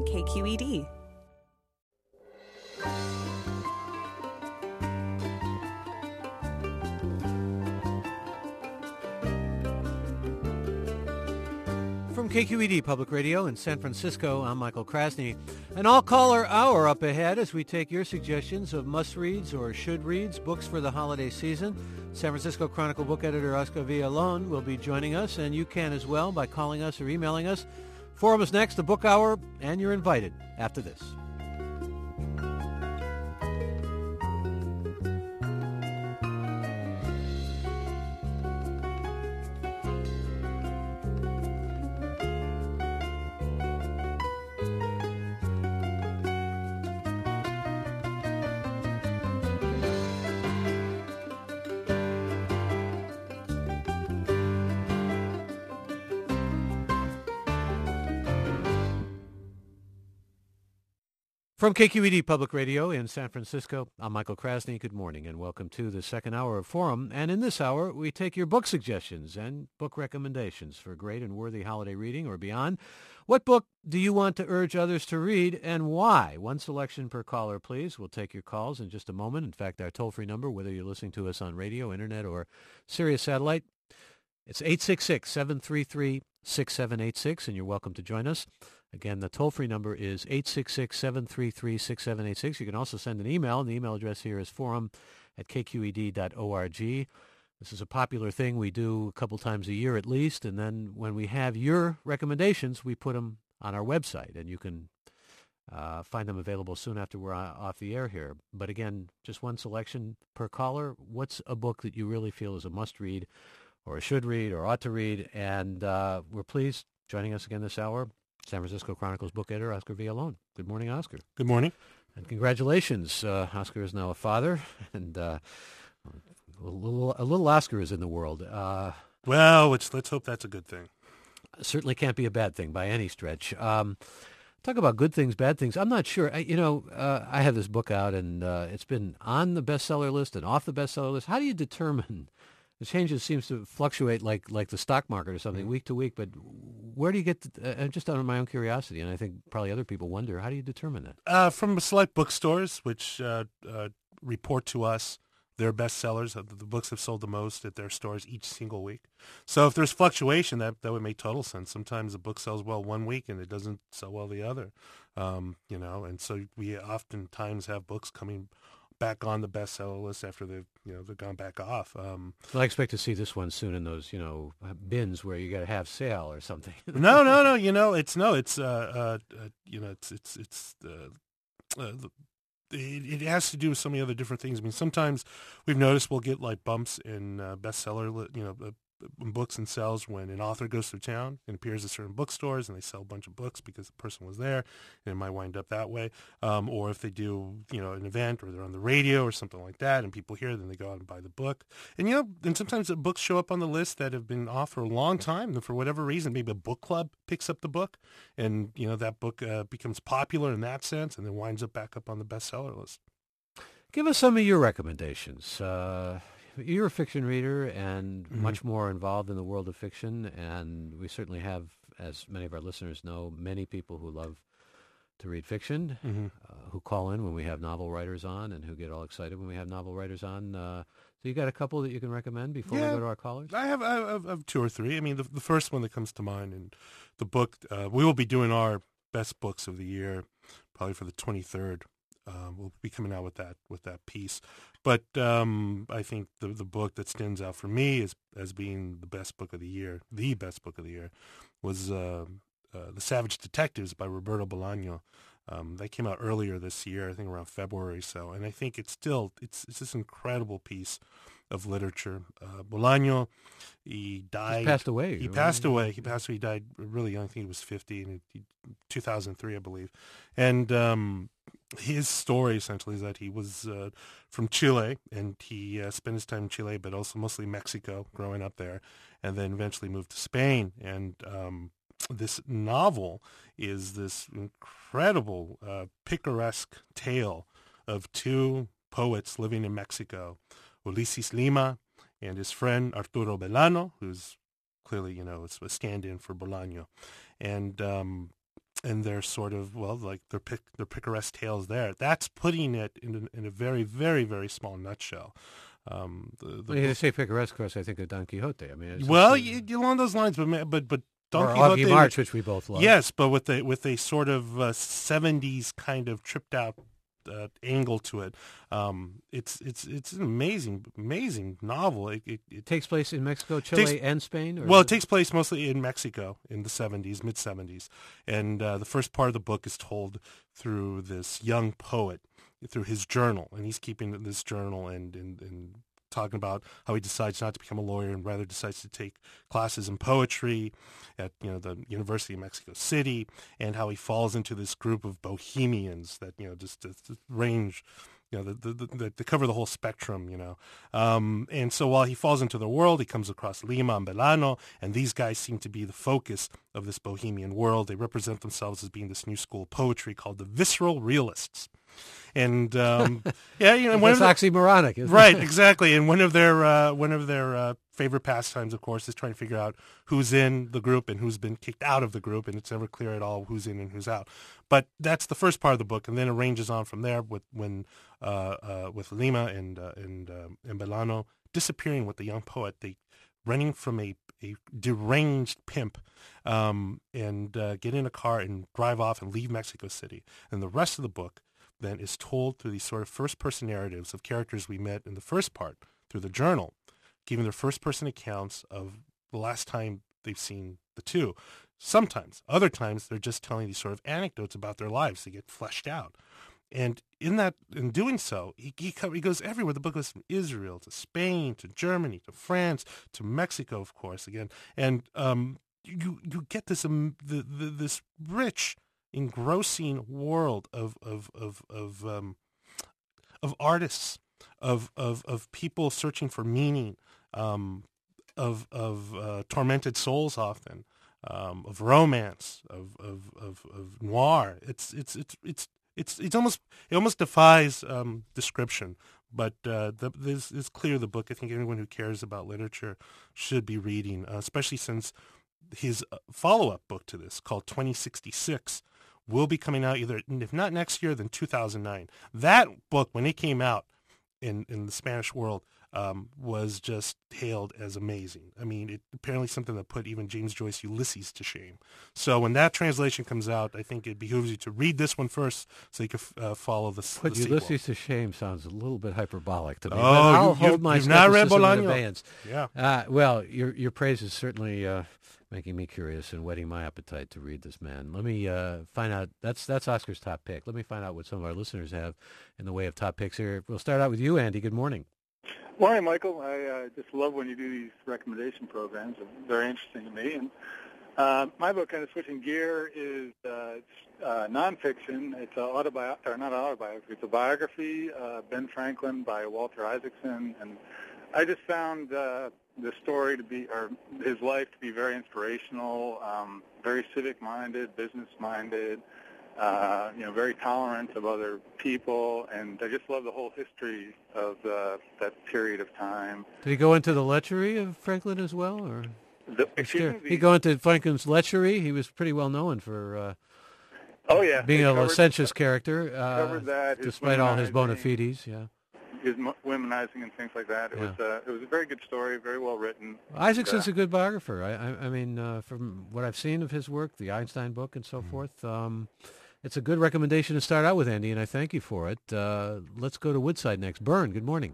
KQED. From KQED Public Radio in San Francisco, I'm Michael Krasny. An all-caller hour up ahead as we take your suggestions of must-reads or should-reads, books for the holiday season. San Francisco Chronicle book editor Oscar Villalon will be joining us, and you can as well by calling us or emailing us. Forum is next, the book hour, and you're invited after this. From KQED Public Radio in San Francisco, I'm Michael Krasny. Good morning and welcome to the second hour of Forum. And in this hour, we take your book suggestions and book recommendations for great and worthy holiday reading or beyond. What book do you want to urge others to read and why? One selection per caller, please. We'll take your calls in just a moment. In fact, our toll-free number, whether you're listening to us on radio, internet, or Sirius Satellite, it's 866-733-6786, and you're welcome to join us. Again, the toll-free number is 866-733-6786. You can also send an email, and the email address here is forum@kqed.org. This is a popular thing we do a couple times a year at least, and then when we have your recommendations, we put them on our website, and you can find them available soon after we're off the air here. But again, just one selection per caller. What's a book that you really feel is a must-read or a should-read or ought to read? And we're pleased joining us again this hour, San Francisco Chronicle's book editor, Oscar Villalon. Good morning, Oscar. Good morning. And congratulations. Oscar is now a father, and a little Oscar is in the world. Well, let's hope that's a good thing. Certainly can't be a bad thing by any stretch. Talk about good things, bad things. I'm not sure. I have this book out, and it's been on the bestseller list and off the bestseller list. How do you determine? The changes seems to fluctuate like the stock market or something, week to week. But where do you get, just out of my own curiosity, and I think probably other people wonder, how do you determine that? From select bookstores, which report to us their bestsellers, the books have sold the most at their stores each single week. So if there's fluctuation, that would make total sense. Sometimes a book sells well one week and it doesn't sell well the other, and so we oftentimes have books coming back on the bestseller list after they've gone back off. Well, I expect to see this one soon in those bins where you got to have sale or something. No. It has to do with so many other different things. I mean, sometimes we've noticed we'll get like bumps in bestseller, books and sales when an author goes through town and appears at certain bookstores and they sell a bunch of books because the person was there, and it might wind up that way. Or if they do, an event or they're on the radio or something like that and people hear, then they go out and buy the book. And, and sometimes the books show up on the list that have been off for a long time. And for whatever reason, maybe a book club picks up the book and, that book becomes popular in that sense and then winds up back up on the bestseller list. Give us some of your recommendations. You're a fiction reader and much more involved in the world of fiction, and we certainly have, as many of our listeners know, many people who love to read fiction, who call in when we have novel writers on and who get all excited when we have novel writers on. So you got a couple that you can recommend before we go to our callers? I have two or three. I mean, the first one that comes to mind, and the book, we will be doing our best books of the year probably for the 23rd. We'll be coming out with that piece, but I think the book that stands out for me as being the best book of the year was The Savage Detectives by Roberto Bolaño. That came out earlier this year, I think around February or so, and I think it's this incredible piece of literature. Bolaño, he died. He passed away. He passed away. He died really young. I think he was 50 in 2003, I believe, and his story essentially is that he was from Chile, and he spent his time in Chile, but also mostly Mexico, growing up there, and then eventually moved to Spain. And this novel is this incredible, picaresque tale of two poets living in Mexico, Ulises Lima and his friend Arturo Belano, who's clearly, it's a stand-in for Bolaño. And their sort of, well, like their picaresque tales there. That's putting it in a very, very, very small nutshell. When you say picaresque, of course, I think of Don Quixote. I mean, along those lines, but Don or Quixote, Augie March, which we both love. yes, but with a sort of 70s kind of tripped out angle to it. It's an amazing novel. It takes place in Mexico, Chile, and Spain? Well, it takes place mostly in Mexico in the 70s, mid-70s. And the first part of the book is told through this young poet, through his journal. And he's keeping this journal and talking about how he decides not to become a lawyer and rather decides to take classes in poetry at the University of Mexico City, and how he falls into this group of bohemians that just range, they cover the whole spectrum, and so while he falls into the world, he comes across Lima and Belano, and these guys seem to be the focus of this bohemian world. They represent themselves as being this new school of poetry called the visceral realists. And one it's oxymoronic, isn't right, it? exactly. And one of their favorite pastimes, of course, is trying to figure out who's in the group and who's been kicked out of the group, and it's never clear at all who's in and who's out. But that's the first part of the book, and then it ranges on from there with Lima and Belano disappearing with the young poet, they running from a deranged pimp, and get in a car and drive off and leave Mexico City. And the rest of the book then is told through these sort of first-person narratives of characters we met in the first part through the journal, giving their first-person accounts of the last time they've seen the two. Sometimes, other times, they're just telling these sort of anecdotes about their lives to get fleshed out. And in doing so, he goes everywhere. The book goes from Israel to Spain to Germany to France to Mexico, of course, again. And you get this this rich, engrossing world of artists, of people searching for meaning, of tormented souls often, of romance, of noir. It almost defies description. But this is clear. The book, I think anyone who cares about literature should be reading, especially since his follow-up book to this, called 2066, will be coming out either, if not next year, then 2009. That book, when it came out in the Spanish world, was just hailed as amazing. I mean, it apparently something that put even James Joyce Ulysses to shame. So when that translation comes out, I think it behooves you to read this one first so you can follow the sequel. Ulysses to shame sounds a little bit hyperbolic to me. Oh, I'll hold my skepticism in abeyance. Yeah. Well, your praise is certainly making me curious and whetting my appetite to read this man. Let me find out. That's Oscar's top pick. Let me find out what some of our listeners have in the way of top picks here. We'll start out with you, Andy. Good morning. Morning, Michael. I just love when you do these recommendation programs. They're very interesting to me. And my book, kind of switching gear, is nonfiction. It's not autobiography. It's a biography, Ben Franklin by Walter Isaacson. And I just found the story his life to be very inspirational, very civic-minded, business-minded, very tolerant of other people, and I just love the whole history of that period of time. Did he go into the lechery of Franklin as well, or? He go into Franklin's lechery. He was pretty well known for being a licentious character, covered that, despite all his bona fides. Yeah. His womanizing and things like that. It was a very good story, very well written. Isaacson's a good biographer. I mean, from what I've seen of his work, the Einstein book and so forth, it's a good recommendation to start out with, Andy, and I thank you for it. Let's go to Woodside next. Bern, good morning.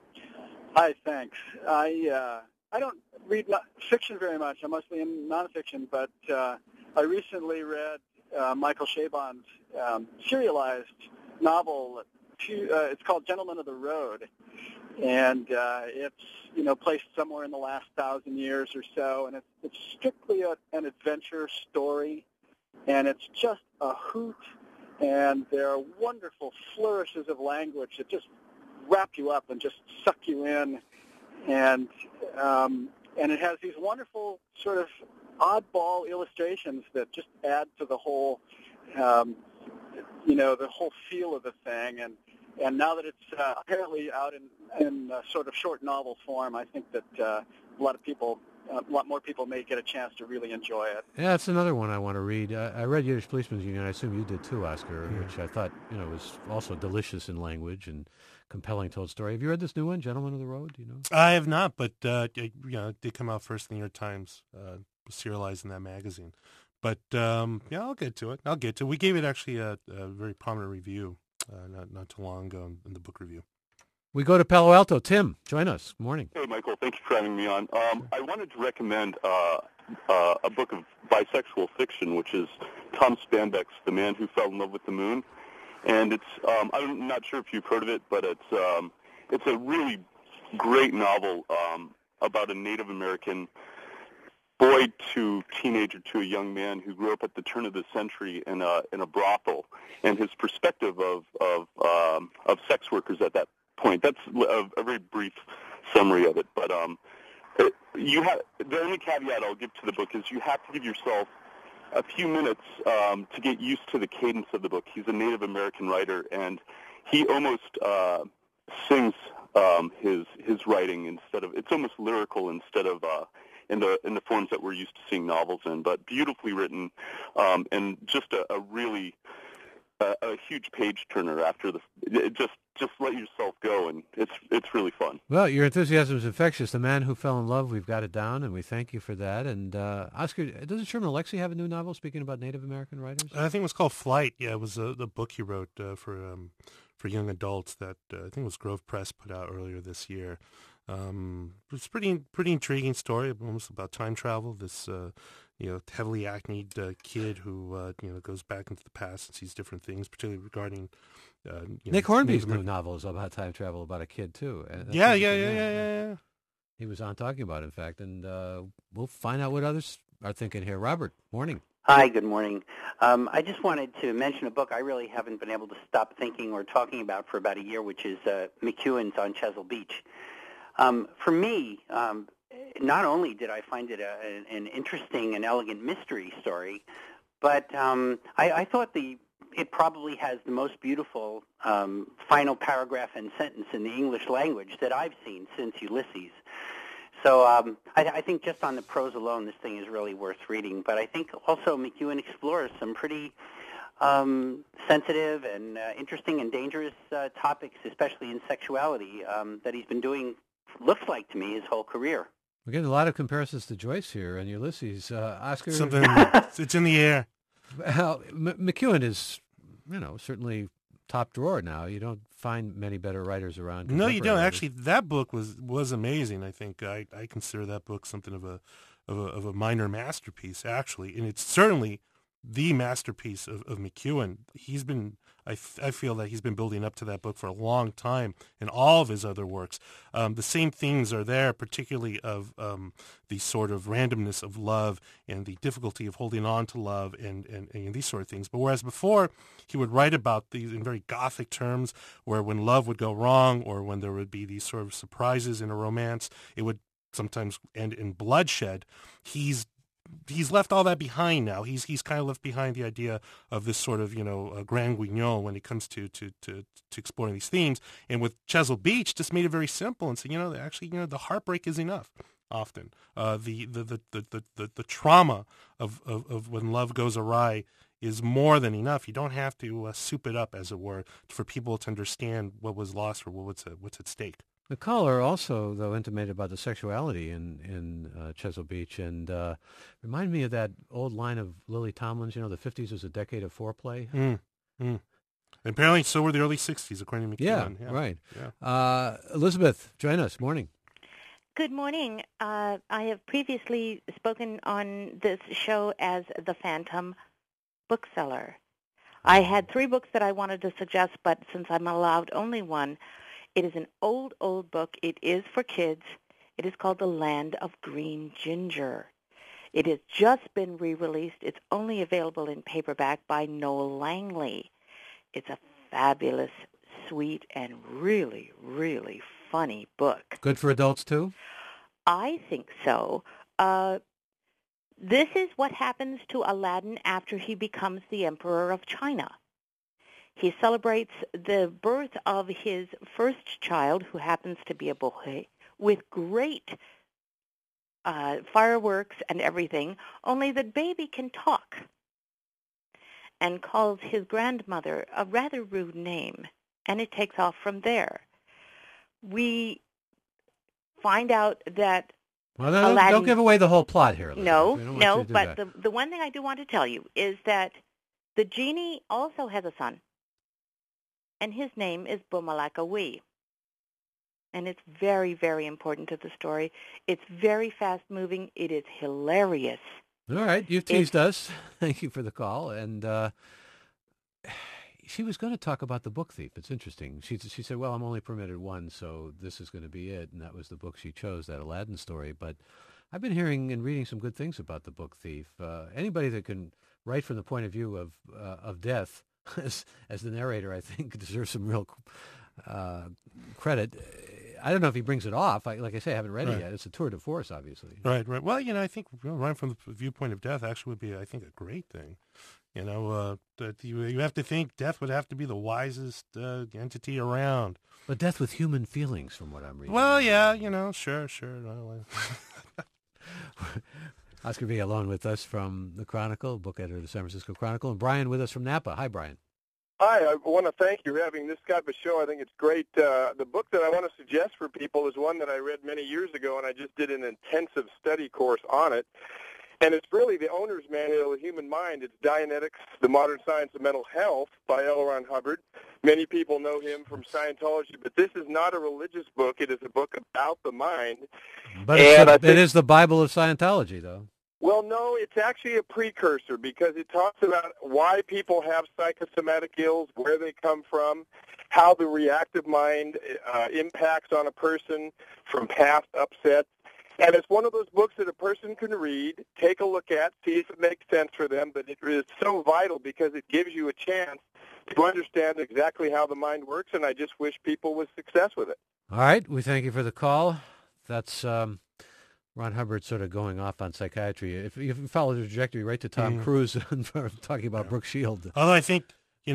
Hi, thanks. I don't read fiction very much. I'm mostly in nonfiction, but I recently read Michael Chabon's serialized novel. It's called Gentlemen of the Road, and it's placed somewhere in the last 1,000 years or so, and it's strictly an adventure story, and it's just a hoot, and there are wonderful flourishes of language that just wrap you up and just suck you in, and it has these wonderful sort of oddball illustrations that just add to the whole the whole feel of the thing, and now that it's apparently out in sort of short novel form, I think that a lot of people a lot more people may get a chance to really enjoy it. Yeah, it's another one I want to read. I read Yiddish Policeman's Union. I assume you did too, Oscar, Yeah. which I thought was also delicious in language and compelling told story. Have you read this new one, Gentlemen of the Road? Do you know? I have not, but it did come out first in the New York Times, serialized in that magazine. But I'll get to it. We gave it actually a very prominent review not too long ago in the book review. We go to Palo Alto. Tim, join us. Good morning. Hey, Michael. Thank you for having me on. I wanted to recommend a book of bisexual fiction, which is Tom Spanbeck's The Man Who Fell in Love with the Moon. And it's I'm not sure if you've heard of it, but it's a really great novel about a Native American boy to teenager to a young man who grew up at the turn of the century in a brothel, and his perspective of sex workers at that point. That's a very brief summary of it, but the only caveat I'll give to the book is you have to give yourself a few minutes to get used to the cadence of the book. He's a Native American writer, and he almost sings his writing instead of, it's almost lyrical instead of in the forms that we're used to seeing novels in, but beautifully written, and just a really a huge page turner after just let yourself go, and it's really fun. Well, your enthusiasm is infectious. The Man Who Fell in Love, we've got it down, and we thank you for that. And Oscar, doesn't Sherman Alexie have a new novel speaking about Native American writers? I think it was called Flight. Yeah, it was the book he wrote for young adults that I think it was Grove Press put out earlier this year. It's pretty intriguing story, almost about time travel. This heavily acneed kid who goes back into the past and sees different things, particularly regarding Nick Hornby's new novel is about time travel, about a kid too. Yeah. He was on talking about it, in fact, and we'll find out what others are thinking here. Robert, morning. Hi, good morning. I just wanted to mention a book I really haven't been able to stop thinking or talking about for about a year, which is McEwan's On Chesil Beach. For me, not only did I find it an interesting and elegant mystery story, but I thought it probably has the most beautiful final paragraph and sentence in the English language that I've seen since Ulysses. So I think just on the prose alone, this thing is really worth reading. But I think also McEwan explores some pretty sensitive and interesting and dangerous topics, especially in sexuality, that he's been doing, looks like to me, his whole career. We're getting a lot of comparisons to Joyce here and Ulysses. Oscar? It's in the air. Well, McEwan is, certainly top drawer now. You don't find many better writers around. No, you don't. Actually, that book was amazing. I think I consider that book something of a minor masterpiece, actually, and it's certainly the masterpiece of McEwan. He's been, I feel that he's been building up to that book for a long time in all of his other works. The same themes are there, particularly of the sort of randomness of love and the difficulty of holding on to love and these sort of things. But whereas before he would write about these in very Gothic terms, where when love would go wrong or when there would be these sort of surprises in a romance, it would sometimes end in bloodshed. He's left all that behind now. He's kind of left behind the idea of this sort of grand guignol when it comes to exploring these themes. And with Chesil Beach, just made it very simple and said, actually, the heartbreak is enough. Often, the trauma of when love goes awry is more than enough. You don't have to soup it up, as it were, for people to understand what was lost or what's at stake. The caller also, though, intimated about the sexuality in Chesil Beach, and remind me of that old line of Lily Tomlin's, the 50s was a decade of foreplay. Apparently, so were the early 60s, according to McEwan. Yeah, right. Yeah. Elizabeth, join us. Morning. Good morning. I have previously spoken on this show as the Phantom Bookseller. I had 3 books that I wanted to suggest, but since I'm allowed only one, it is an old book. It is for kids. It is called The Land of Green Ginger. It has just been re-released. It's only available in paperback by Noel Langley. It's a fabulous, sweet, and really, really funny book. Good for adults, too? I think so. This is what happens to Aladdin after he becomes the Emperor of China. He celebrates the birth of his first child, who happens to be a boy, with great fireworks and everything, only that Baby can talk and calls his grandmother a rather rude name, and it takes off from there. We find out that Well, Aladdin, don't give away the whole plot here, Elizabeth. No, but the one thing I do want to tell you is that the genie also has a son, and his name is Bumalakawi. And it's very, very important to the story. It's very fast-moving. It is hilarious. All right, you've teased us. Thank you for the call. And she was going to talk about The Book Thief. It's interesting. She said, well, I'm only permitted one, so this is going to be it. And that was the book she chose, that Aladdin story. But I've been hearing and reading some good things about The Book Thief. Anybody that can write from the point of view of death, as the narrator, I think, deserves some real credit. I don't know if he brings it off. Like I say, I haven't read it yet. It's a tour de force, obviously. Right. Well, I think right from the viewpoint of death actually would be, I think, a great thing. That you have to think death would have to be the wisest entity around. But death with human feelings, from what I'm reading. Well, yeah, sure. Oscar V. along with us from the Chronicle, book editor of the San Francisco Chronicle, and Brian with us from Napa. Hi, Brian. Hi, I want to thank you for having this kind of a show. I think it's great. The book that I want to suggest for people is one that I read many years ago, and I just did an intensive study course on it. And it's really the owner's manual of the human mind. It's Dianetics, the Modern Science of Mental Health by L. Ron Hubbard. Many people know him from Scientology, but this is not a religious book. It is a book about the mind. But it is the Bible of Scientology, though. Well, no, it's actually a precursor because it talks about why people have psychosomatic ills, where they come from, how the reactive mind impacts on a person from past upsets. And it's one of those books that a person can read, take a look at, see if it makes sense for them, but it is so vital because it gives you a chance to understand exactly how the mind works, and I just wish people would success with it. All right, we thank you for the call. That's Ron Hubbard sort of going off on psychiatry. If you follow the trajectory right to Tom Cruise talking about Brooke Shield. Although I think,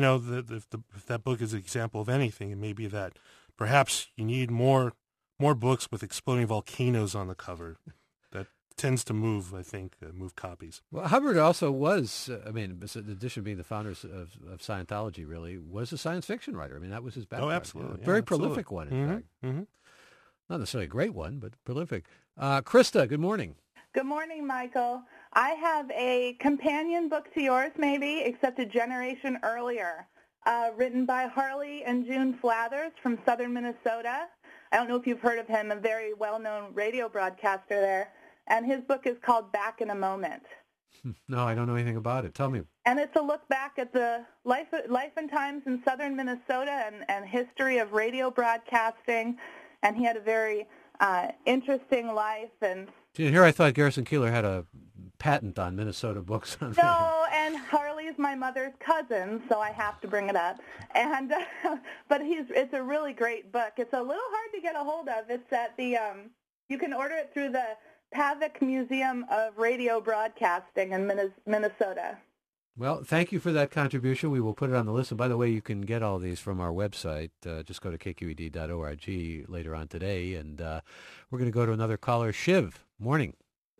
if that book is an example of anything, it may be that perhaps you need more books with exploding volcanoes on the cover. That tends to move copies. Well, Hubbard also was, in addition to being the founder of Scientology, really, was a science fiction writer. That was his background. Oh, absolutely. Very prolific one, in fact. Mm-hmm. Not necessarily a great one, but prolific. Krista, good morning. Good morning, Michael. I have a companion book to yours, maybe, except a generation earlier, written by Harley and June Flathers from southern Minnesota. I don't know if you've heard of him, a very well-known radio broadcaster there. And his book is called Back in a Moment. No, I don't know anything about it. Tell me. And it's a look back at the life and times in southern Minnesota and history of radio broadcasting. And he had a very interesting life. And here I thought Garrison Keillor had a patent on Minnesota books. No, and Harley's my mother's cousin, so I have to bring it up. And but it's a really great book. It's a little hard to get a hold of. It's at the you can order it through the Pavic Museum of Radio Broadcasting in Minnesota. Well, thank you for that contribution. We will put it on the list. And by the way, you can get all these from our website. Just go to kqed.org later on today. And we're going to go to another caller. Shiv, morning.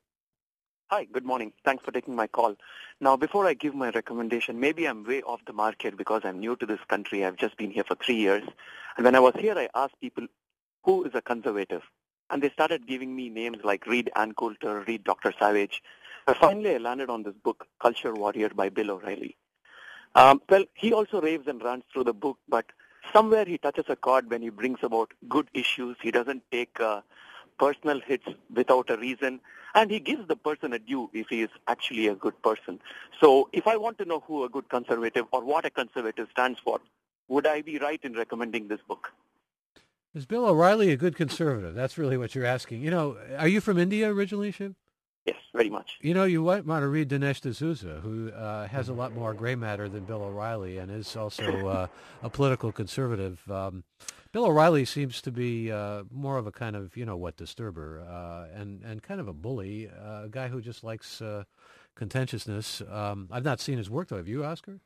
Hi, good morning. Thanks for taking my call. Now, before I give my recommendation, maybe I'm way off the market because I'm new to this country. I've just been here for 3 years. And when I was here, I asked people, who is a conservative? And they started giving me names like read Ann Coulter, read Dr. Savage. But finally, I landed on this book, Culture Warrior by Bill O'Reilly. Well, he also raves and rants through the book, but somewhere he touches a chord when he brings about good issues. He doesn't take personal hits without a reason, and he gives the person a due if he is actually a good person. So if I want to know who a good conservative or what a conservative stands for, would I be right in recommending this book? Is Bill O'Reilly a good conservative? That's really what you're asking. Are you from India originally, Shiv? Yes, very much. You might want to read Dinesh D'Souza, who has a lot more gray matter than Bill O'Reilly and is also a political conservative. Bill O'Reilly seems to be more of a kind of, disturber and kind of a bully, a guy who just likes contentiousness. I've not seen his work, though. Have you, Oscar?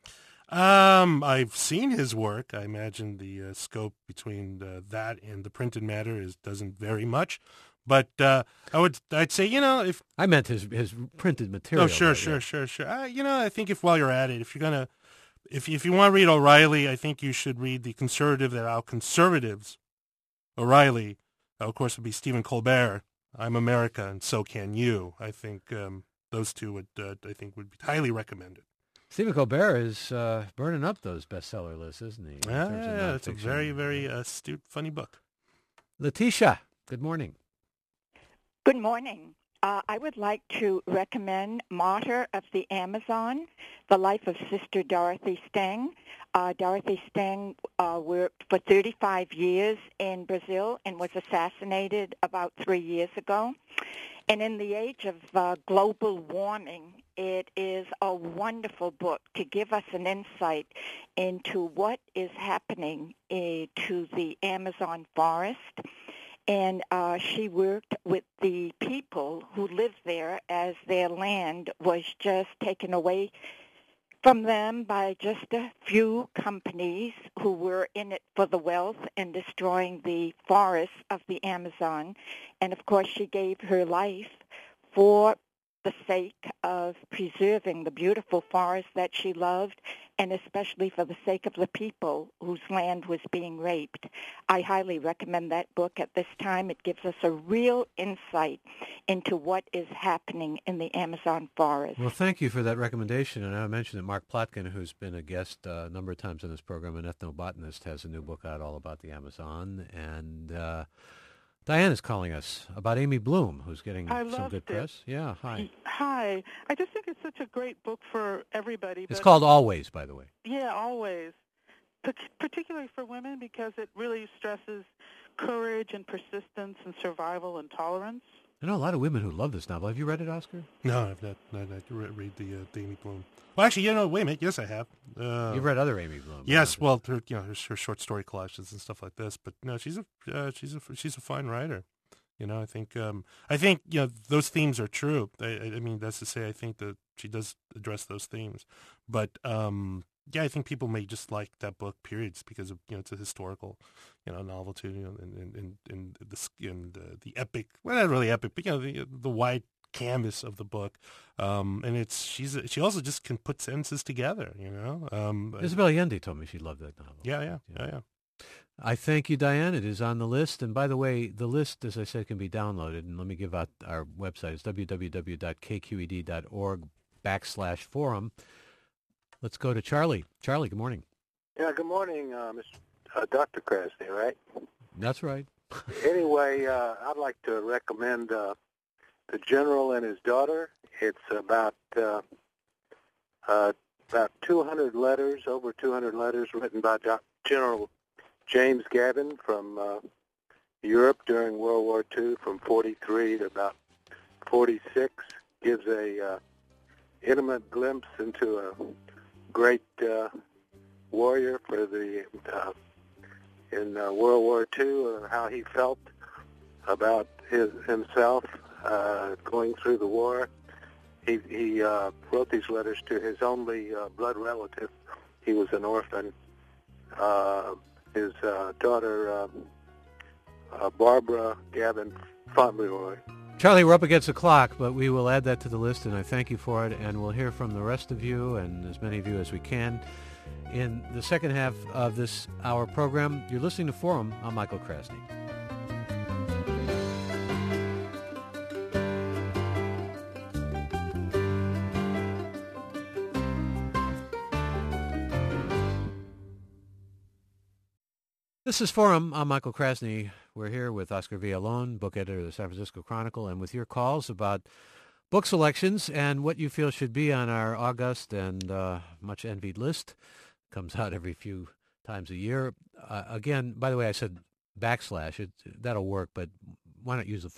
I've seen his work. I imagine the scope between that and the printed matter doesn't vary much. But I'd say, if I meant his printed material. Oh, sure. I think while you're at it, if you want to read O'Reilly, I think you should read The Conservative That Out Conservatives. O'Reilly, of course, would be Stephen Colbert. I'm America, and so can you. I think those two would be highly recommended. Stephen Colbert is burning up those bestseller lists, isn't he? Yeah, it's a very, very astute, funny book. Letitia, good morning. Good morning. I would like to recommend Martyr of the Amazon, The Life of Sister Dorothy Stang. Dorothy Stang worked for 35 years in Brazil and was assassinated about 3 years ago. And in the age of global warming, it is a wonderful book to give us an insight into what is happening to the Amazon forest. And she worked with the people who lived there as their land was just taken away from them by just a few companies who were in it for the wealth and destroying the forests of the Amazon. And, of course, she gave her life for the sake of preserving the beautiful forest that she loved, and especially for the sake of the people whose land was being raped. I highly recommend that book at this time. It gives us a real insight into what is happening in the Amazon forest. Well, thank you for that recommendation. And I mentioned that Mark Plotkin, who's been a guest a number of times on this program, an ethnobotanist, has a new book out all about the Amazon. And Diane is calling us about Amy Bloom, who's getting some good press. Yeah, hi. Hi. I just think it's such a great book for everybody. It's called Always, by the way. Yeah, Always. Particularly for women, because it really stresses courage and persistence and survival and tolerance. I know a lot of women who love this novel. Have you read it, Oscar? No, I've not read the Amy Bloom. Well, actually, wait a minute. Yes, I have. You've read other Amy Bloom. Yes, well, her short story collages and stuff like this. But no, she's a fine writer. I think those themes are true. I mean, that's to say, I think that she does address those themes. But I think people may just like that book, periods, because of it's a historical, novel too, and the epic. Well, not really epic, but the wide canvas of the book, and she also just can put sentences together. Isabel Allende told me she loved that novel. Yeah. I thank you, Diane. It is on the list. And by the way, the list, as I said, can be downloaded. And let me give out our website. It's www.kqed.org/forum. Let's go to Charlie. Charlie, good morning. Yeah, good morning, Dr. Krasny, right? That's right. Anyway, I'd like to recommend The General and His Daughter. It's about 200 letters, over 200 letters written by General James Gavin from Europe during World War II, from 43 to about 46. Gives a intimate glimpse into a great warrior for the in World War II, how he felt about himself going through the war. He wrote these letters to his only blood relative. He was an orphan. His daughter, Barbara Gavin Fauntleroy. Charlie, we're up against the clock, but we will add that to the list, and I thank you for it, and we'll hear from the rest of you, and as many of you as we can, in the second half of this hour program. You're listening to Forum. I'm Michael Krasny. This is Forum. I'm Michael Krasny. We're here with Oscar Villalon, book editor of the San Francisco Chronicle, and with your calls about book selections and what you feel should be on our august and much envied list. Comes out every few times a year. Again, by the way, I said backslash. That'll work, but why not use the /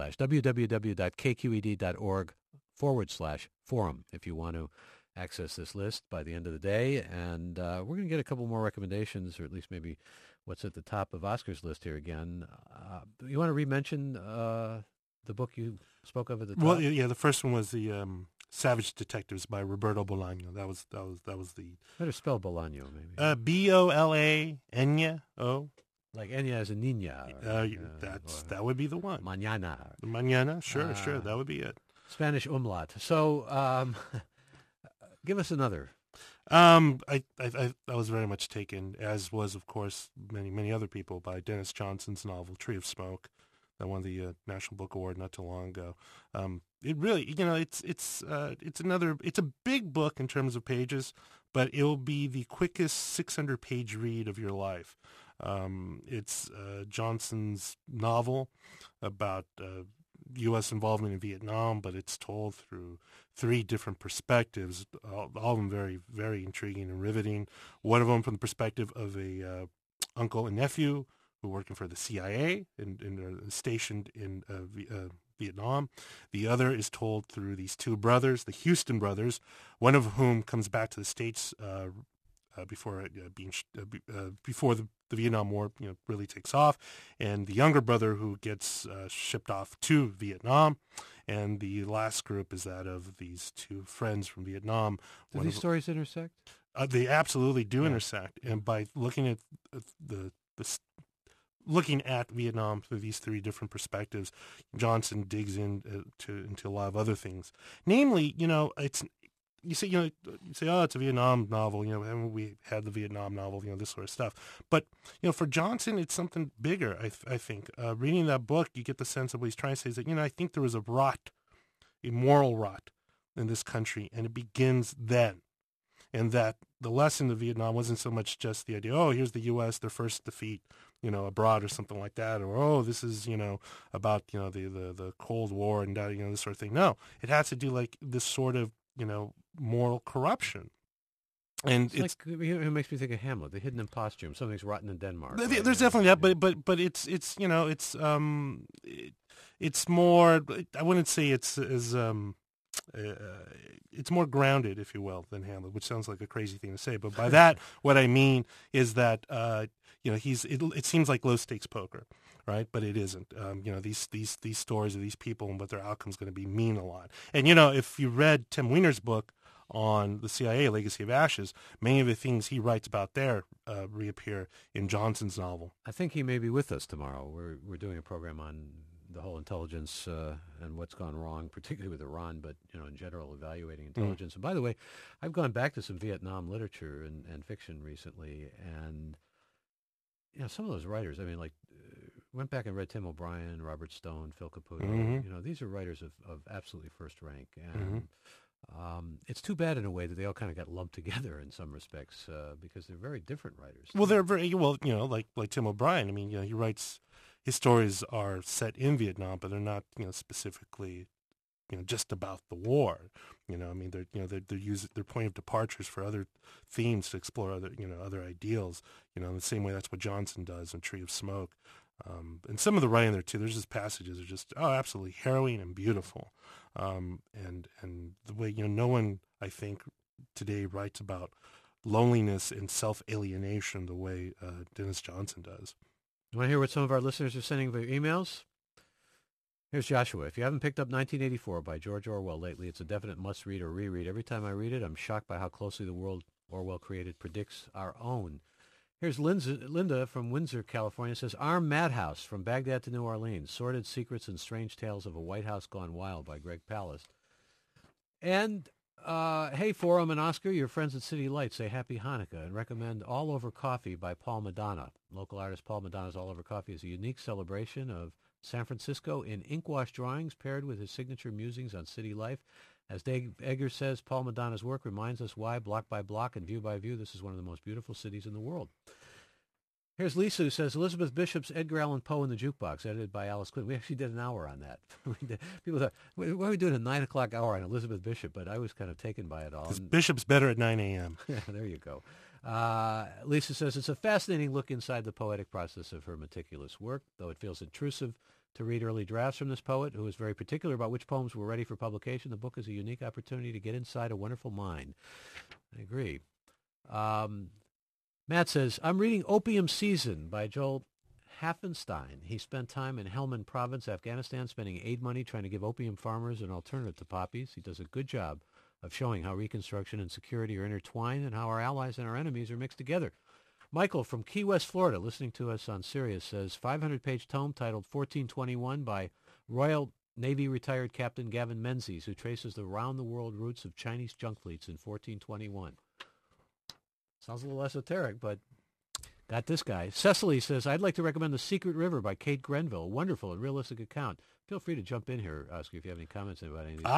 www.kqed.org/forum if you want to access this list by the end of the day. And we're going to get a couple more recommendations, or at least maybe what's at the top of Oscar's list here again. You want to re-mention the book you spoke of at the top? Well, yeah, the first one was the Savage Detectives by Roberto Bolaño. That was the. Better spell Bolaño, maybe. Bolano. Like Enya as a niña. That would be the one. Mañana. Mañana, sure, that would be it. Spanish umlaut. So give us another. I was very much taken, as was, of course, many other people, by Dennis Johnson's novel Tree of Smoke, that won the National Book Award not too long ago. It really, it's a big book in terms of pages, but it'll be the quickest 600-page read of your life. It's Johnson's novel about U.S. involvement in Vietnam, but it's told through 3 different perspectives, all of them very, very intriguing and riveting. One of them from the perspective of a uncle and nephew who were working for the CIA and stationed in Vietnam. The other is told through these 2 brothers, the Houston brothers, one of whom comes back to the States before the Vietnam War really takes off, and the younger brother who gets shipped off to Vietnam. And the last group is that of these 2 friends from Vietnam. Do these stories intersect? They absolutely do intersect, and by looking at looking at Vietnam through these 3 different perspectives, Johnson digs into a lot of other things. Namely, it's. You say, oh, it's a Vietnam novel, haven't we had the Vietnam novel, this sort of stuff. But, for Johnson, it's something bigger, I think. Reading that book, you get the sense of what he's trying to say is that, I think there was a moral rot in this country, and it begins then. And that the lesson of Vietnam wasn't so much just the idea, oh, here's the U.S., their first defeat, abroad or something like that, or, oh, this is, about, the Cold War and, this sort of thing. No, it has to do like this sort of, moral corruption. And it's like, it makes me think of Hamlet, the hidden imposture. Something's rotten in Denmark. There's definitely that, but it's more. I wouldn't say it's as it's more grounded, if you will, than Hamlet, which sounds like a crazy thing to say. But by that, what I mean is that it seems like low stakes poker. Right, but it isn't. These stories of these people and what their outcome is going to be mean a lot. And if you read Tim Weiner's book on the CIA, Legacy of Ashes, many of the things he writes about there reappear in Johnson's novel. I think he may be with us tomorrow. We're doing a program on the whole intelligence and what's gone wrong, particularly with Iran, but in general, evaluating intelligence. And by the way, I've gone back to some Vietnam literature and fiction recently, and some of those writers. I mean, went back and read Tim O'Brien, Robert Stone, Phil Caputo. Mm-hmm. These are writers of absolutely first rank, and it's too bad in a way that they all kind of got lumped together in some respects because they're very different writers. Well, they're very like Tim O'Brien. I mean, he writes. His stories are set in Vietnam, but they're not specifically just about the war. I mean, they're point of departures for other themes to explore other ideals. In the same way that's what Johnson does in Tree of Smoke. And some of the writing there too. There's just passages are just absolutely harrowing and beautiful, and the way no one I think today writes about loneliness and self-alienation the way Dennis Johnson does. You want to hear what some of our listeners are sending via emails? Here's Joshua. If you haven't picked up 1984 by George Orwell lately, it's a definite must-read or reread. Every time I read it, I'm shocked by how closely the world Orwell created predicts our own. Here's Linda from Windsor, California, says, Armed Madhouse, From Baghdad to New Orleans, Sordid Secrets and Strange Tales of a White House Gone Wild by Greg Palast. And, hey, Forum and Oscar, your friends at City Lights say Happy Hanukkah and recommend All Over Coffee by Paul Madonna. Local artist Paul Madonna's All Over Coffee is a unique celebration of San Francisco in ink-wash drawings paired with his signature musings on city life. As Dave Eggers says, Paul Madonna's work reminds us why, block by block and view by view, this is one of the most beautiful cities in the world. Here's Lisa, who says, Elizabeth Bishop's Edgar Allan Poe in the Jukebox, edited by Alice Quinn. We actually did an hour on that. People thought, why are we doing a 9 o'clock hour on Elizabeth Bishop? But I was kind of taken by it all. Because Bishop's better at 9 a.m. Yeah, there you go. Lisa says, it's a fascinating look inside the poetic process of her meticulous work, though it feels intrusive to read early drafts from this poet, who is very particular about which poems were ready for publication. The book is a unique opportunity to get inside a wonderful mind. I agree. Matt says, I'm reading Opium Season by Joel Hafenstein. He spent time in Helmand Province, Afghanistan, spending aid money trying to give opium farmers an alternative to poppies. He does a good job of showing how Reconstruction and security are intertwined and how our allies and our enemies are mixed together. Michael from Key West, Florida, listening to us on Sirius, says 500-page tome titled 1421 by Royal Navy retired Captain Gavin Menzies, who traces the round-the-world routes of Chinese junk fleets in 1421. Sounds a little esoteric, but got this guy. Cecily says, I'd like to recommend The Secret River by Kate Grenville. A wonderful and realistic account. Feel free to jump in here, Oscar, if you have any comments about anything.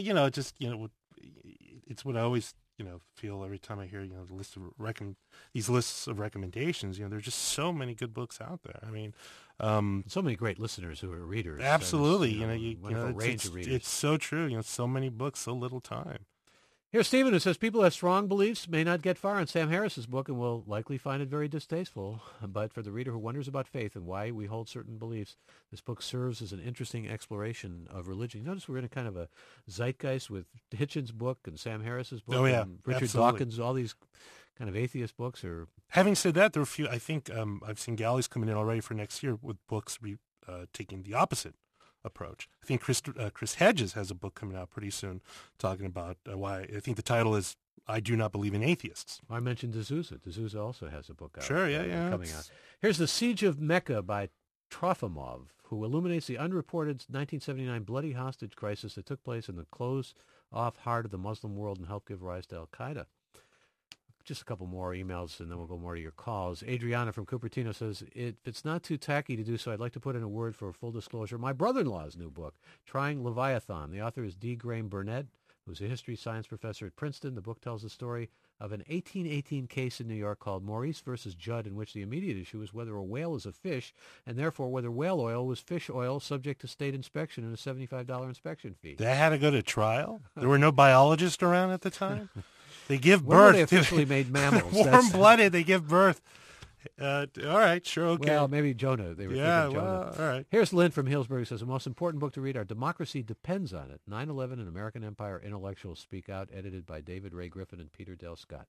It's what I always, feel every time I hear, the list of these lists of recommendations. There's just so many good books out there. I mean, so many great listeners who are readers. Absolutely, range of readers. It's so true. So many books, so little time. Here's Stephen, who says people have strong beliefs, may not get far in Sam Harris's book, and will likely find it very distasteful. But for the reader who wonders about faith and why we hold certain beliefs, this book serves as an interesting exploration of religion. Notice we're in a kind of a zeitgeist with Hitchens' book and Sam Harris's book, and Richard absolutely. Dawkins, all these kind of atheist books. Having said that, there are a few. I think I've seen galleys coming in already for next year with books taking the opposite approach. I think Chris Hedges has a book coming out pretty soon talking about why. I think the title is I Do Not Believe in Atheists. I mentioned D'Souza. D'Souza also has a book out. Sure, coming out. Here's The Siege of Mecca by Trofimov, who illuminates the unreported 1979 bloody hostage crisis that took place in the closed-off heart of the Muslim world and helped give rise to Al-Qaeda. Just a couple more emails, and then we'll go more to your calls. Adriana from Cupertino says, if it's not too tacky to do so, I'd like to put in a word for full disclosure. My brother-in-law's new book, Trying Leviathan. The author is D. Graham Burnett, who's a history science professor at Princeton. The book tells the story of an 1818 case in New York called Maurice versus Judd, in which the immediate issue is whether a whale is a fish, and therefore whether whale oil was fish oil subject to state inspection and a $75 inspection fee. They had to go to trial? There were no biologists around at the time? They give birth. When they officially made mammals. Warm-blooded, they give birth. All right, sure, okay. Well, maybe Jonah. They were thinking Jonah. All right. Here's Lynn from Hillsborough, who says, the most important book to read are Democracy Depends on It, 9/11 and American Empire Intellectuals Speak Out, edited by David Ray Griffin and Peter Dale Scott.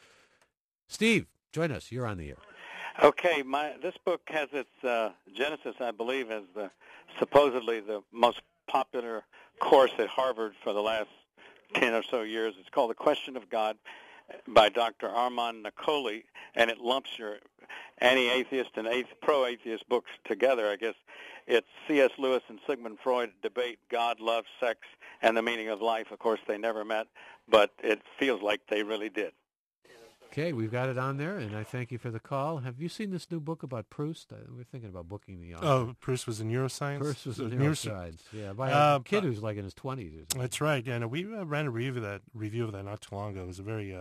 Steve, join us. You're on the air. Okay, this book has its genesis, I believe, as supposedly the most popular course at Harvard for the last 10 or so years. It's called The Question of God by Dr. Armand Nicoli, and it lumps your anti-atheist and pro-atheist books together. I guess it's C.S. Lewis and Sigmund Freud debate God, love, sex, and the meaning of life. Of course, they never met, but it feels like they really did. Okay, we've got it on there, and I thank you for the call. Have you seen this new book about Proust? We're thinking about booking the author. Oh, Proust was in neuroscience? Proust was in neuroscience, yeah, by a kid who's like in his 20s. That's right, yeah. No, we ran a review of that not too long ago. It was a very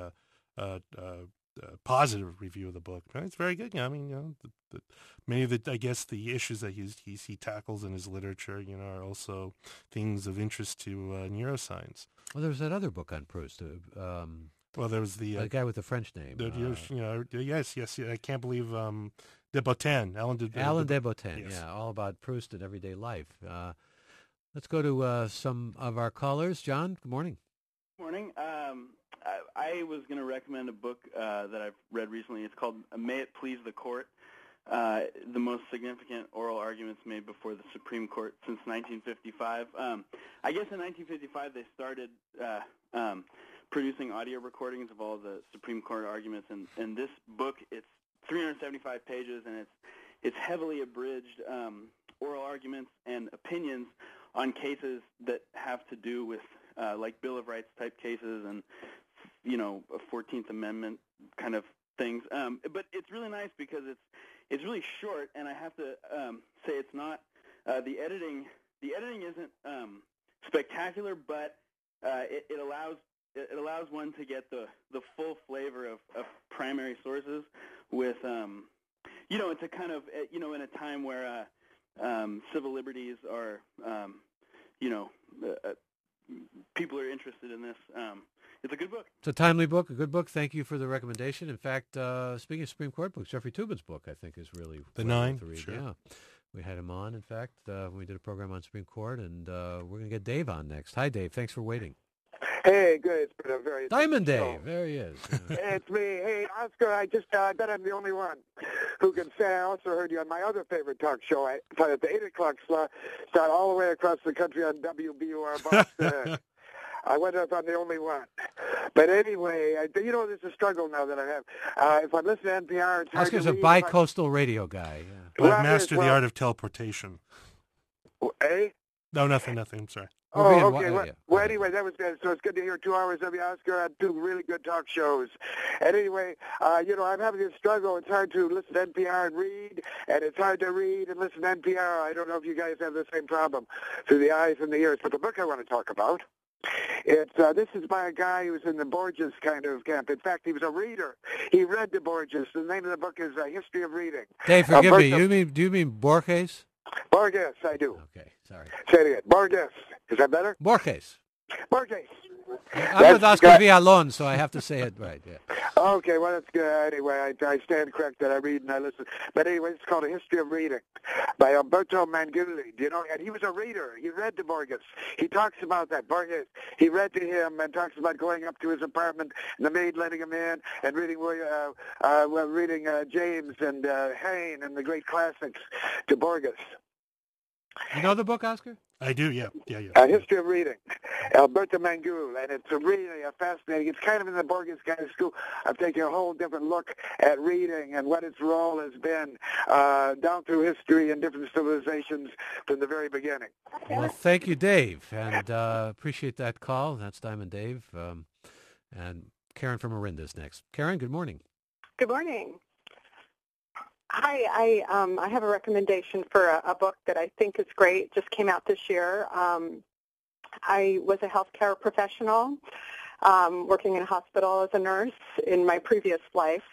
positive review of the book. It's very good. Yeah, I mean, many of the, I guess, the issues that he tackles in his literature, are also things of interest to neuroscience. Well, there was that other book on Proust. Well, there was the guy with the French name. Yes. I can't believe de Botton, Alan de Botton. Yes. Yeah, all about Proust and everyday life. Let's go to some of our callers. John, good morning. Good morning. I was going to recommend a book that I've read recently. It's called May It Please the Court, the most significant oral arguments made before the Supreme Court since 1955. I guess in 1955 they started producing audio recordings of all the Supreme Court arguments, and this book, it's 375 pages, and it's heavily abridged oral arguments and opinions on cases that have to do with like Bill of Rights type cases and 14th Amendment kind of things. But it's really nice because it's really short, and I have to say it's not the editing isn't spectacular, but it allows one to get the full flavor of primary sources with, it's a kind of, in a time where civil liberties are, people are interested in this. It's a good book. It's a timely book, a good book. Thank you for the recommendation. In fact, speaking of Supreme Court books, Jeffrey Toobin's book, I think, is really The Nine. To read. Sure. Yeah. We had him on, in fact, when we did a program on Supreme Court, and we're going to get Dave on next. Hi, Dave. Thanks for waiting. Hey, good. It's been a very Diamond Dave. There he is. It's me. Hey, Oscar, I bet I'm the only one who can say I also heard you on my other favorite talk show. I thought at the 8 o'clock slot, all the way across the country on WBUR Boston. I wonder if I'm the only one. But anyway, there's a struggle now that I have. If I listen to NPR, it's hard to Oscar's a read. bi-coastal radio guy. Yeah. But I've mastered the art of teleportation. Eh? No, nothing. I'm sorry. Oh, okay. Well, anyway, that was good. So it's good to hear 2 hours of you, Oscar, on 2 really good talk shows. And anyway, I'm having this struggle. It's hard to listen to NPR and read, and it's hard to read and listen to NPR. I don't know if you guys have the same problem through the eyes and the ears. But the book I want to talk about, this is by a guy who was in the Borges kind of camp. In fact, he was a reader. He read the Borges. The name of the book is History of Reading. Dave, forgive me. Do you mean Borges? Borges, I do. Okay, sorry. Say it again. Borges. Is that better? Borges. Borges. I'm with Oscar Villalon, so I have to say it right. Yeah. Okay, well, that's good. Anyway, I stand corrected. I read and I listen. But anyway, it's called A History of Reading by Umberto Manguli. Do you know? And he was a reader. He read to Borges. He talks about that. Borges, he read to him and talks about going up to his apartment and the maid letting him in and reading James and Heine and the great classics to Borges. You know the book, Oscar? I do, yeah. A History of Reading, Alberto Mangul, and it's really fascinating. It's kind of in the Borges kind of school. I'm taking a whole different look at reading and what its role has been down through history and different civilizations from the very beginning. Well, thank you, Dave, and appreciate that call. That's Diamond Dave. And Karen from Orinda is next. Karen, good morning. Good morning. Hi, I have a recommendation for a book that I think is great. It just came out this year. I was a healthcare professional working in a hospital as a nurse in my previous life.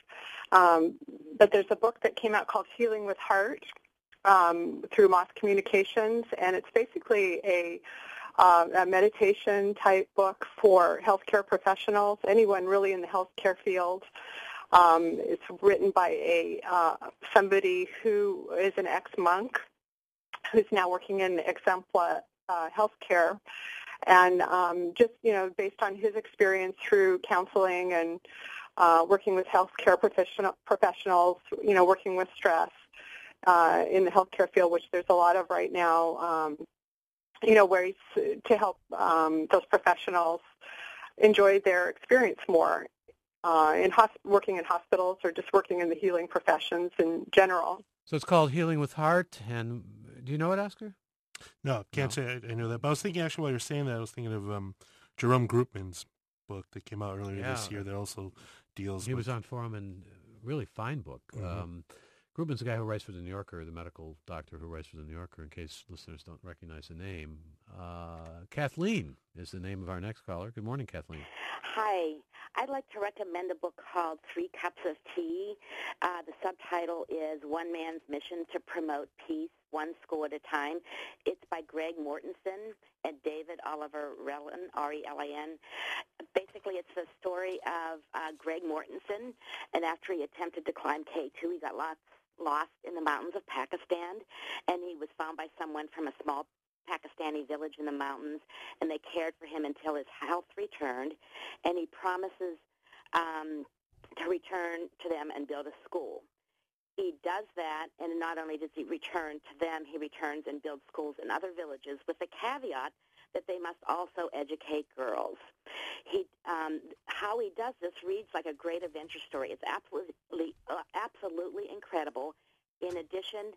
But there's a book that came out called Healing with Heart through Moss Communications, and it's basically a meditation-type book for healthcare professionals, anyone really in the healthcare field. It's written by somebody who is an ex-monk who's now working in Exempla Healthcare, and just based on his experience through counseling and working with healthcare professionals, working with stress in the healthcare field, which there's a lot of right now. Ways to help those professionals enjoy their experience more. Working in hospitals or just working in the healing professions in general. So it's called Healing with Heart, and do you know it, Oscar? No, can't say I know that. But I was thinking, actually, while you were saying that, I was thinking of Jerome Groopman's book that came out earlier this year that also deals with... He was on Forum, and really fine book. Mm-hmm. Groopman's the guy who writes for The New Yorker, the medical doctor who writes for The New Yorker, in case listeners don't recognize the name. Kathleen is the name of our next caller. Good morning, Kathleen. Hi. I'd like to recommend a book called 3 Cups of Tea. The subtitle is One Man's Mission to Promote Peace, One School at a Time. It's by Greg Mortensen and David Oliver Relin, R-E-L-I-N. Basically, it's the story of Greg Mortensen, and after he attempted to climb K2, he got lost in the mountains of Pakistan, and he was found by someone from a small Pakistani village in the mountains, and they cared for him until his health returned, and he promises to return to them and build a school. He does that, and not only does he return to them, he returns and builds schools in other villages with the caveat that they must also educate girls. How he does this reads like a great adventure story. It's absolutely incredible. In addition,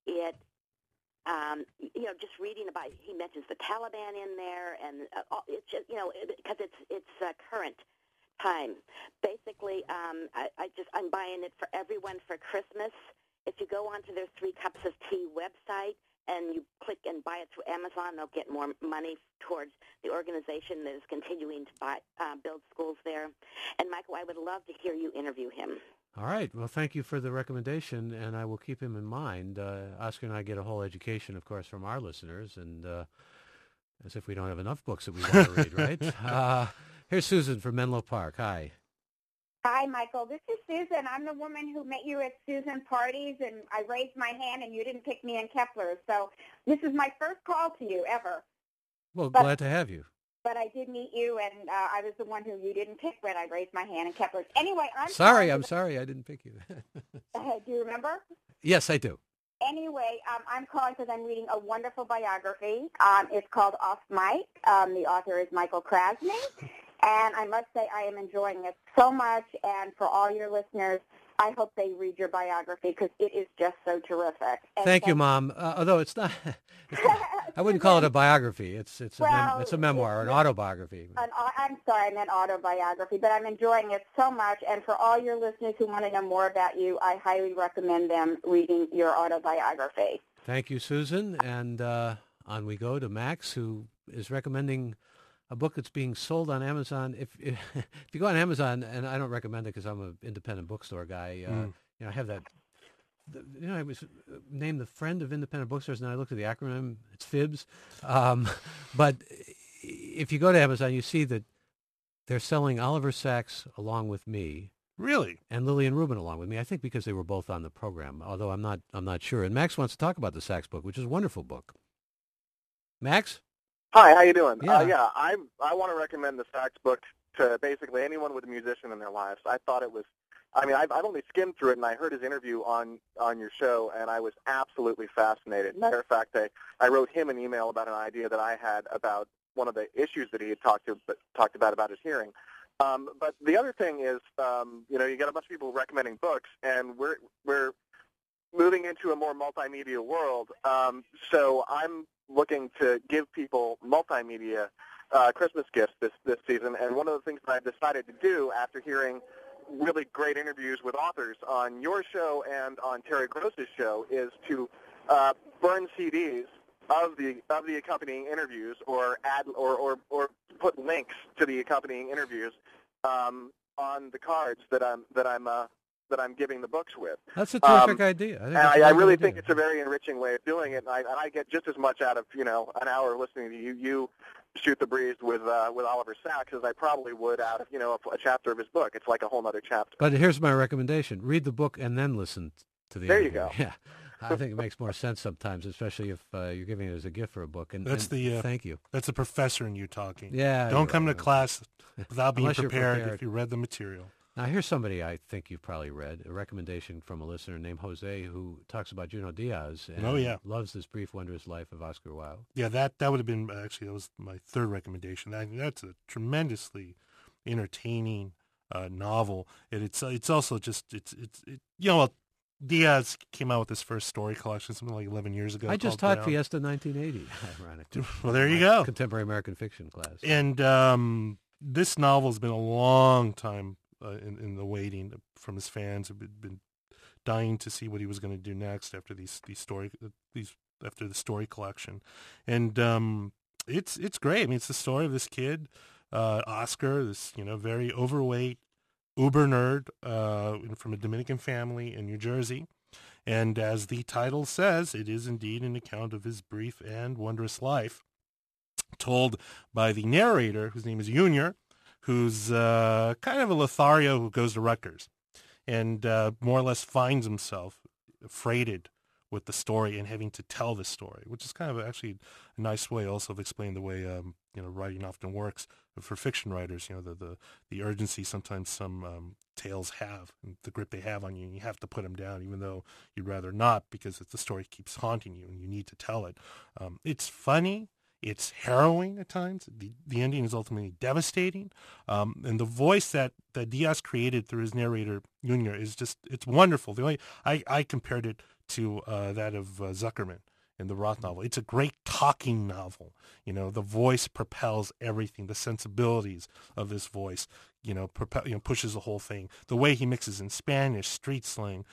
just reading about, he mentions the Taliban in there, and it's just, because it's current time. Basically, I'm buying it for everyone for Christmas. If you go onto their 3 Cups of Tea website and you click and buy it through Amazon, they'll get more money towards the organization that is continuing to build schools there. And Michael, I would love to hear you interview him. All right. Well, thank you for the recommendation, and I will keep him in mind. Oscar and I get a whole education, of course, from our listeners, and as if we don't have enough books that we want to read, right? Here's Susan from Menlo Park. Hi. Hi, Michael. This is Susan. I'm the woman who met you at Susan parties, and I raised my hand, and you didn't pick me in Kepler. So this is my first call to you ever. Well, glad to have you. But I did meet you, and I was the one who you didn't pick when I raised my hand in Kepler. Anyway, I'm sorry I didn't pick you. Do you remember? Yes, I do. Anyway, I'm calling because I'm reading a wonderful biography. It's called Off Mic. The author is Michael Krasny. And I must say I am enjoying it so much. And for all your listeners, I hope they read your biography because it is just so terrific. And Thank you, Mom. Although it's not, I wouldn't call it a biography. It's a memoir, an autobiography. I'm sorry, I meant autobiography, but I'm enjoying it so much. And for all your listeners who want to know more about you, I highly recommend them reading your autobiography. Thank you, Susan. And on we go to Max, who is recommending a book that's being sold on Amazon. If you go on Amazon, and I don't recommend it because I'm an independent bookstore guy. I have that. I was named the friend of independent bookstores, and I looked at the acronym. It's FIBS. But if you go to Amazon, you see that they're selling Oliver Sacks along with me. Really? And Lillian Rubin along with me. I think because they were both on the program. Although I'm not sure. And Max wants to talk about the Sacks book, which is a wonderful book. Max? Hi, how you doing? Yeah. I want to recommend the Sacks book to basically anyone with a musician in their lives. I thought it was, I've only skimmed through it, and I heard his interview on your show, and I was absolutely fascinated. Matter of fact, I wrote him an email about an idea that I had about one of the issues that he had talked about his hearing. But the other thing is, you get a bunch of people recommending books, and we're moving into a more multimedia world. So I'm looking to give people multimedia Christmas gifts this season. And one of the things that I've decided to do after hearing really great interviews with authors on your show and on Terry Gross's show is to burn CDs of the accompanying interviews, or add or put links to the accompanying interviews on the cards that I'm giving the books with. That's a terrific idea. I really think it's a very enriching way of doing it, and I get just as much out of an hour listening to you shoot the breeze with Oliver Sacks as I probably would out of a chapter of his book. It's like a whole other chapter. But here's my recommendation: read the book and then listen to the There interview. you go. Yeah, I think it makes more sense sometimes, especially if you're giving it as a gift for a book. And thank you. That's a professor in you talking. Yeah. Don't come to class without being Unless you're prepared if you read the material. Now, here's somebody I think you've probably read, a recommendation from a listener named Jose who talks about Junot Diaz and loves This Brief Wondrous Life of Oscar Wilde. Yeah, that would have been, actually, that was my third recommendation. That's a tremendously entertaining novel. And it's also just, Diaz came out with his first story collection something like 11 years ago. I just taught Fiesta 1980, ironically. Well, there you go. Contemporary American fiction class. And this novel's been a long time in the waiting from his fans. Have been dying to see what he was going to do next after after the story collection, and it's great. I mean, it's the story of this kid, Oscar, this very overweight uber nerd from a Dominican family in New Jersey, and as the title says, it is indeed an account of his brief and wondrous life, told by the narrator, whose name is Junior, who's kind of a Lothario who goes to Rutgers and more or less finds himself freighted with the story and having to tell the story, which is kind of actually a nice way also of explaining the way writing often works for fiction writers. The urgency sometimes some tales have, and the grip they have on you, and you have to put them down even though you'd rather not, because the story keeps haunting you and you need to tell it. It's funny. It's harrowing at times. The ending is ultimately devastating. And the voice that Diaz created through his narrator, Junior, is just, it's wonderful. The way I compared it to that of Zuckerman in the Roth novel. It's a great talking novel. The voice propels everything. The sensibilities of this voice, pushes the whole thing. The way he mixes in Spanish, street slang,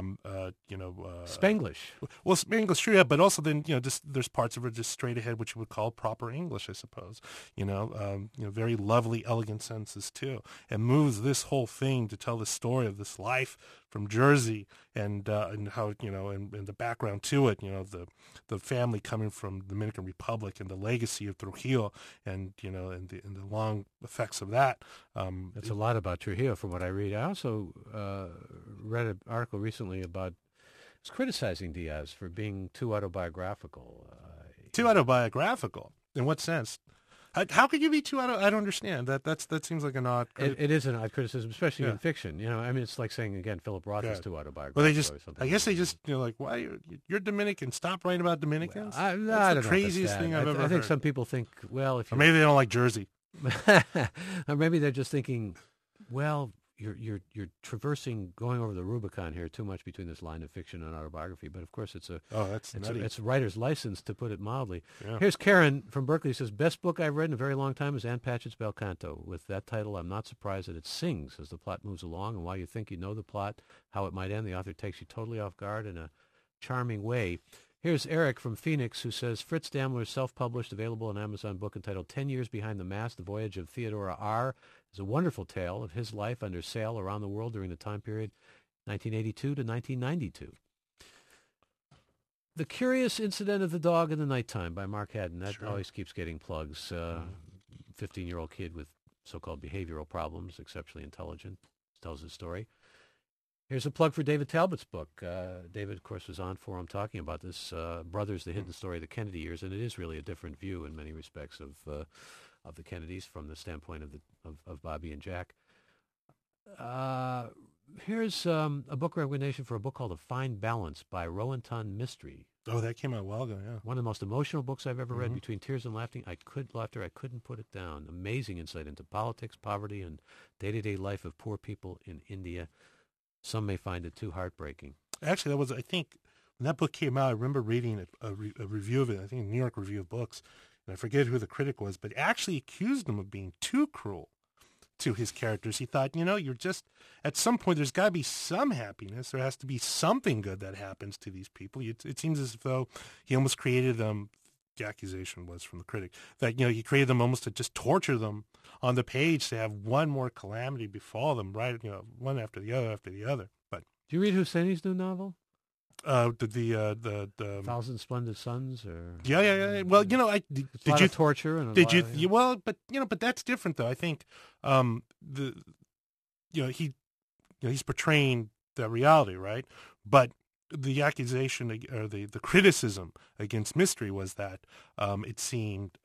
Spanglish. Well, Spanglish, true, yeah, but also then, just there's parts of it just straight ahead, which you would call proper English, I suppose. Very lovely, elegant sentences too, and moves this whole thing to tell the story of this life from Jersey and how and the background to it. The family coming from the Dominican Republic and the legacy of Trujillo, and and the long effects of that. That's a lot about Trujillo from what I read. I also read an article recently about criticizing Diaz for being too autobiographical. Too autobiographical? In what sense? How could you be too out of? I don't understand that seems like an odd. It is an odd criticism, especially in fiction. I mean, it's like saying again, Philip Roth is too autobiographical. Well, I guess they just like, why you're Dominican? Stop writing about Dominicans. Well, that's the craziest thing I've ever heard. I think some people think, well, if or maybe they don't like Jersey, or maybe they're just thinking, well, you're traversing, going over the Rubicon here too much between this line of fiction and autobiography. But of course, it's a writer's license, to put it mildly. Yeah. Here's Karen from Berkeley. Says, best book I've read in a very long time is Ann Patchett's Bel Canto. With that title, I'm not surprised that it sings as the plot moves along, and while you think you know the plot, how it might end, the author takes you totally off guard in a charming way. Here's Eric from Phoenix, who says, Fritz Dammler's self-published, available on Amazon book entitled 10 Years Behind the Mask, The Voyage of Theodora R. is a wonderful tale of his life under sail around the world during the time period 1982 to 1992. The Curious Incident of the Dog in the Nighttime by Mark Haddon. That always keeps getting plugs. 15-year-old kid with so-called behavioral problems, exceptionally intelligent, tells his story. Here's a plug for David Talbot's book. David, of course, was on Forum talking about this, Brothers, The Hidden Story of the Kennedy Years, and it is really a different view in many respects of the Kennedys from the standpoint of Bobby and Jack. Here's a book recommendation for a book called A Fine Balance by Rowanton Mystery. Oh, that came out a while ago, yeah. One of the most emotional books I've ever read. Between tears and laughter, I couldn't put it down. Amazing insight into politics, poverty, and day-to-day life of poor people in India. Some may find it too heartbreaking. Actually, that was, I think, when that book came out, I remember reading a review of it, I think a New York Review of Books, and I forget who the critic was, but actually accused him of being too cruel to his characters. He thought, you're just, at some point, there's got to be some happiness. There has to be something good that happens to these people. It seems as though he almost created them, the accusation was from the critic, that, he created them almost to just torture them on the page, to have one more calamity befall them, right? One after the other. But do you read Husseini's new novel? The Thousand Splendid Suns, or yeah. Well, did you torture and but that's different though. I think he's portraying the reality, right? But the accusation or the criticism against Mystery was that it seemed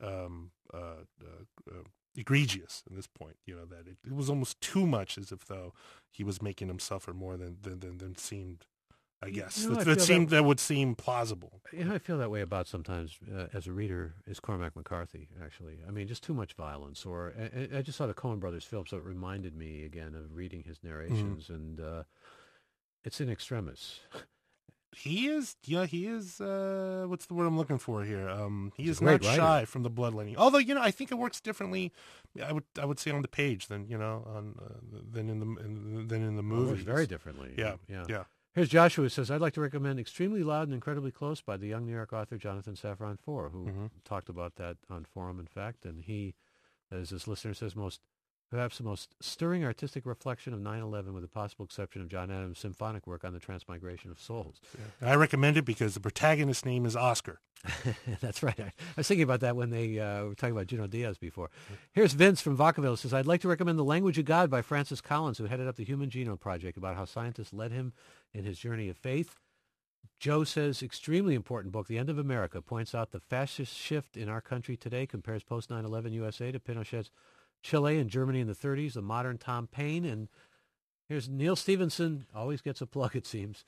egregious at this point, that it was almost too much, as if though he was making him suffer more than seemed, I guess. That would seem plausible. I feel that way about sometimes as a reader is Cormac McCarthy, actually. I mean, just too much violence. Or I just saw the Coen Brothers film, so it reminded me again of reading his narrations, and it's in extremis. He is, what's the word I'm looking for here? He is not shy from the bloodletting. Although, I think it works differently, I would say, on the page than, than in the movie. Very differently. Yeah. Here's Joshua, who says, I'd like to recommend Extremely Loud and Incredibly Close by the young New York author Jonathan Safran Foer, who talked about that on Forum, in fact. And he, as this listener says, perhaps the most stirring artistic reflection of 9/11, with the possible exception of John Adams' symphonic work on the transmigration of souls. Yeah. I recommend it because the protagonist's name is Oscar. That's right. I was thinking about that when they were talking about Junot Diaz before. Here's Vince from Vacaville, who says, I'd like to recommend The Language of God by Francis Collins, who headed up the Human Genome Project, about how scientists led him in his journey of faith. Joe says, extremely important book, The End of America, points out the fascist shift in our country today, compares post 9/11 USA to Pinochet's Chile and Germany in the 30s, the modern Tom Paine. And here's Neil Stevenson, always gets a plug, it seems.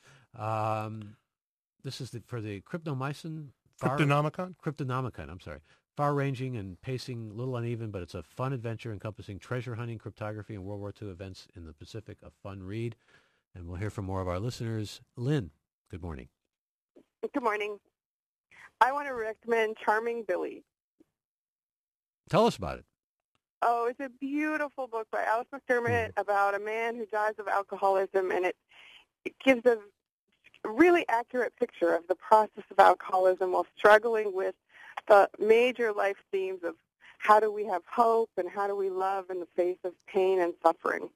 This is for the Cryptonomicon, I'm sorry. Far-ranging and pacing, little uneven, but it's a fun adventure encompassing treasure hunting, cryptography, and World War II events in the Pacific. A fun read. And we'll hear from more of our listeners. Lynn, good morning. Good morning. I want to recommend Charming Billy. Tell us about it. Oh, it's a beautiful book by Alice McDermott about a man who dies of alcoholism, and it gives a really accurate picture of the process of alcoholism while struggling with the major life themes of how do we have hope and how do we love in the face of pain and suffering.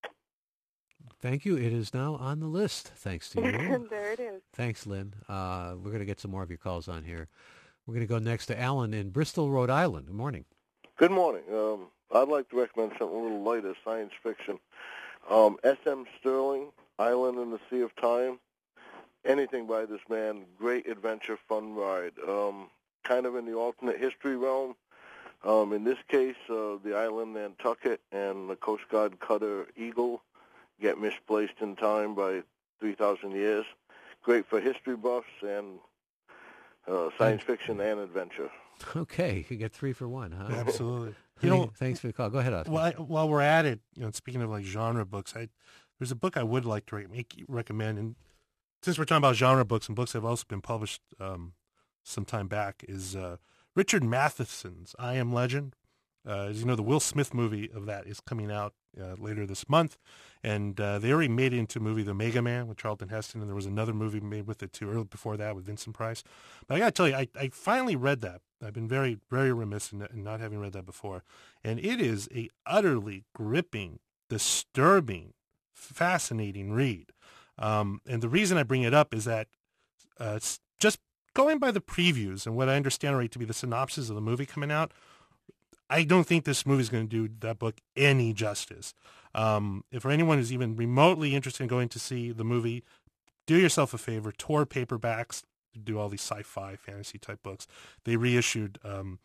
Thank you. It is now on the list, thanks to you. There it is. Thanks, Lynn. We're going to get some more of your calls on here. We're going to go next to Alan in Bristol, Rhode Island. Good morning. Good morning. I'd like to recommend something a little lighter, science fiction. S.M. Sterling, Island in the Sea of Time. Anything by this man. Great adventure, fun ride. Kind of in the alternate history realm. In this case, the island Nantucket and the Coast Guard cutter Eagle get misplaced in time by 3,000 years. Great for history buffs and science fiction and adventure. Okay, you get 3 for 1, huh? Yeah, absolutely. Thanks for the call. Go ahead, Oscar. While we're at it, speaking of like genre books, there's a book I would like to recommend, and since we're talking about genre books and books that have also been published some time back, is Richard Matheson's I Am Legend. As you know, the Will Smith movie of that is coming out later this month, and they already made it into a movie, The Mega Man, with Charlton Heston, and there was another movie made with it too, early before that with Vincent Price. But I got to tell you, I finally read that. I've been very, very remiss in not having read that before, and it is a utterly gripping, disturbing, fascinating read. And the reason I bring it up is that it's just going by the previews and what I understand right to be the synopsis of the movie coming out, I don't think this movie is going to do that book any justice. If for anyone who's even remotely interested in going to see the movie, do yourself a favor, Tor Paperbacks do all these sci-fi fantasy type books. They reissued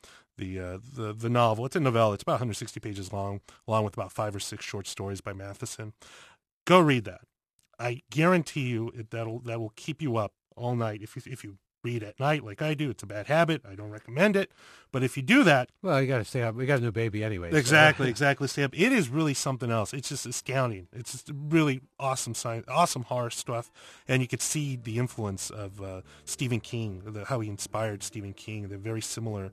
the novel. It's a novella. It's about 160 pages long, along with about 5 or 6 short stories by Matheson. Go read that. I guarantee you that will keep you up all night if you read at night like I do. It's a bad habit. I don't recommend it. But if you do that... Well, you got to stay up. We got a new baby anyway. Exactly. Stay up. It is really something else. It's just astounding. It's just really awesome science, awesome horror stuff. And you could see the influence of Stephen King, how he inspired Stephen King, the very similar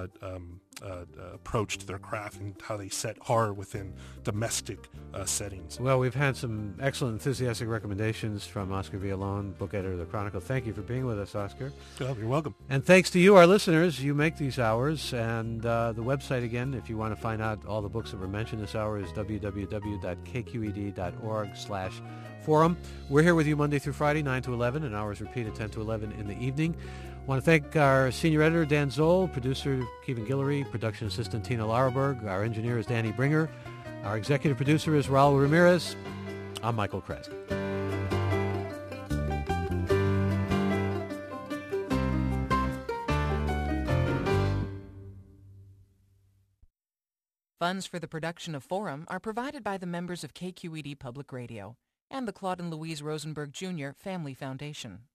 approach to their craft and how they set horror within domestic settings. Well, we've had some excellent, enthusiastic recommendations from Oscar Villalon, book editor of the Chronicle. Thank you for being with us, Oscar. Oh, you're welcome. And thanks to you, our listeners. You make these hours. And the website, again, if you want to find out all the books that were mentioned this hour, is www.kqed.org/forum. We're here with you Monday through Friday, 9 to 11, and hours repeat at 10 to 11 in the evening. I want to thank our senior editor, Dan Zoll, producer, Kevin Guillory, production assistant, Tina Lauerberg. Our engineer is Danny Bringer. Our executive producer is Raul Ramirez. I'm Michael Krasny. Funds for the production of Forum are provided by the members of KQED Public Radio and the Claude and Louise Rosenberg Jr. Family Foundation.